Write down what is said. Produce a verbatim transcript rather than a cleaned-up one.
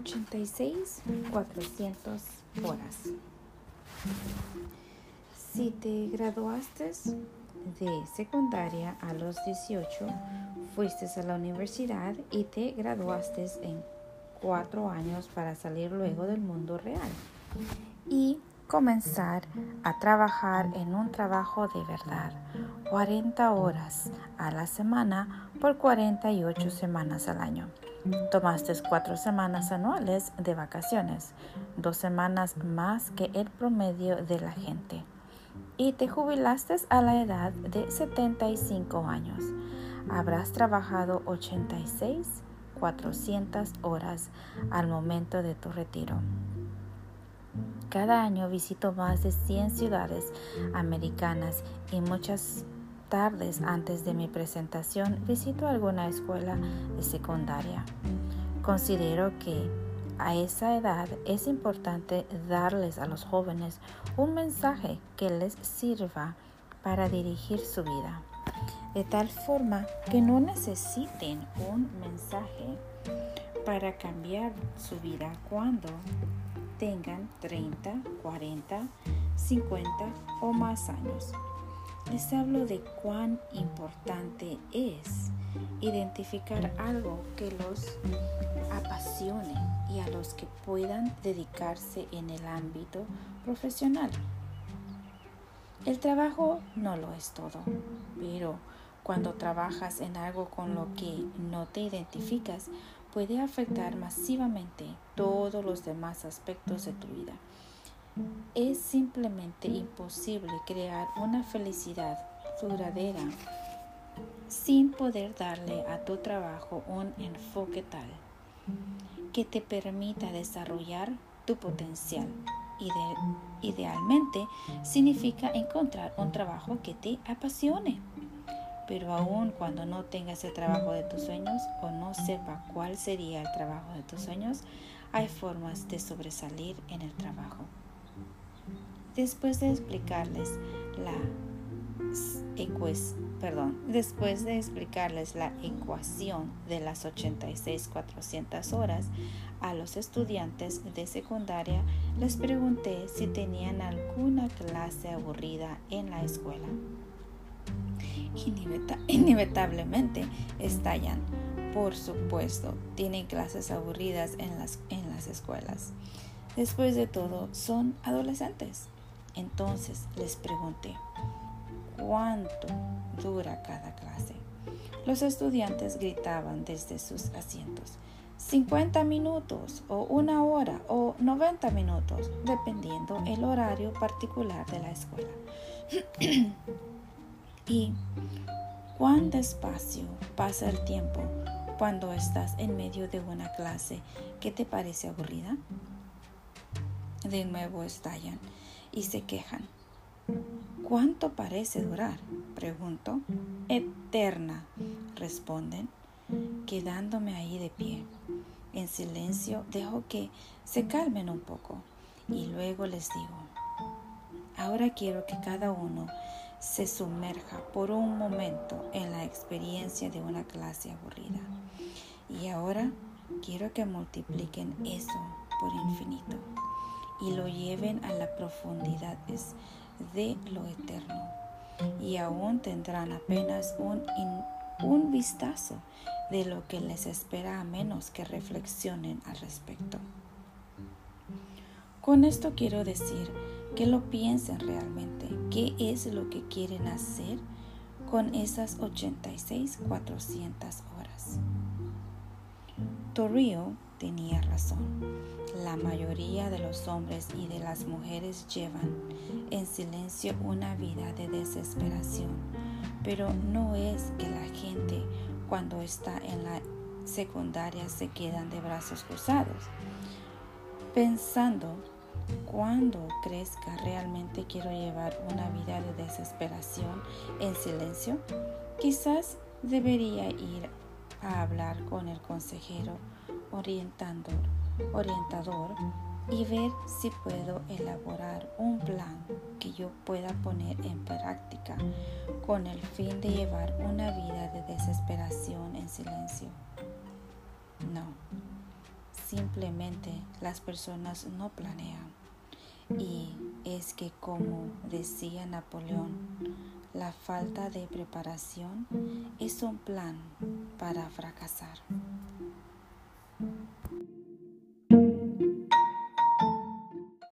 ochenta y seis mil cuatrocientas horas. Si te graduaste de secundaria a los dieciocho, fuiste a la universidad y te graduaste en cuatro años para salir luego del mundo real y comenzar a trabajar en un trabajo de verdad, cuarenta horas a la semana por cuarenta y ocho semanas al año. Tomaste cuatro semanas anuales de vacaciones, dos semanas más que el promedio de la gente, y te jubilaste a la edad de setenta y cinco años. Habrás trabajado ochenta y seis mil cuatrocientas horas al momento de tu retiro. Cada año visito más de cien ciudades americanas y muchas tardes antes de mi presentación visito alguna escuela de secundaria. Considero que a esa edad es importante darles a los jóvenes un mensaje que les sirva para dirigir su vida, de tal forma que no necesiten un mensaje para cambiar su vida cuando tengan treinta, cuarenta, cincuenta o más años. Les hablo de cuán importante es identificar algo que los apasione y a los que puedan dedicarse en el ámbito profesional. El trabajo no lo es todo, pero cuando trabajas en algo con lo que no te identificas, puede afectar masivamente todos los demás aspectos de tu vida. Es simplemente imposible crear una felicidad duradera sin poder darle a tu trabajo un enfoque tal que te permita desarrollar tu potencial. Ide- idealmente significa encontrar un trabajo que te apasione. Pero aun cuando no tengas el trabajo de tus sueños o no sepa cuál sería el trabajo de tus sueños, hay formas de sobresalir en el trabajo. Después de explicarles la ecues, perdón, después de explicarles la ecuación de las ochenta y seis mil cuatrocientas horas a los estudiantes de secundaria, les pregunté si tenían alguna clase aburrida en la escuela. Inevita- inevitablemente estallan. Por supuesto, tienen clases aburridas en las, en las escuelas. Después de todo, son adolescentes. Entonces les pregunté, ¿cuánto dura cada clase? Los estudiantes gritaban desde sus asientos, cincuenta minutos o una hora o noventa minutos, dependiendo el horario particular de la escuela. ¿Y cuán despacio pasa el tiempo cuando estás en medio de una clase que te parece aburrida? De nuevo estallan y se quejan. ¿Cuánto parece durar?, pregunto. Eterna, responden, quedándome ahí de pie. En silencio dejo que se calmen un poco y luego les digo, ahora quiero que cada uno se sumerja por un momento en la experiencia de una clase aburrida. Y ahora quiero que multipliquen eso por infinito y lo lleven a las profundidades de lo eterno. Y aún tendrán apenas un, in, un vistazo de lo que les espera a menos que reflexionen al respecto. Con esto quiero decir que lo piensen realmente. ¿Qué es lo que quieren hacer con esas ochenta y seis mil cuatrocientas horas? Torrio tenía razón. La mayoría de los hombres y de las mujeres llevan en silencio una vida de desesperación, pero no es que la gente cuando está en la secundaria se quedan de brazos cruzados, pensando, cuando crezca realmente quiero llevar una vida de desesperación en silencio. Quizás debería ir a hablar con el consejero orientador, orientador y ver si puedo elaborar un plan que yo pueda poner en práctica con el fin de llevar una vida de desesperación en silencio. No. simplemente las personas no planean. Y es que, como decía Napoleón, la falta de preparación es un plan para fracasar.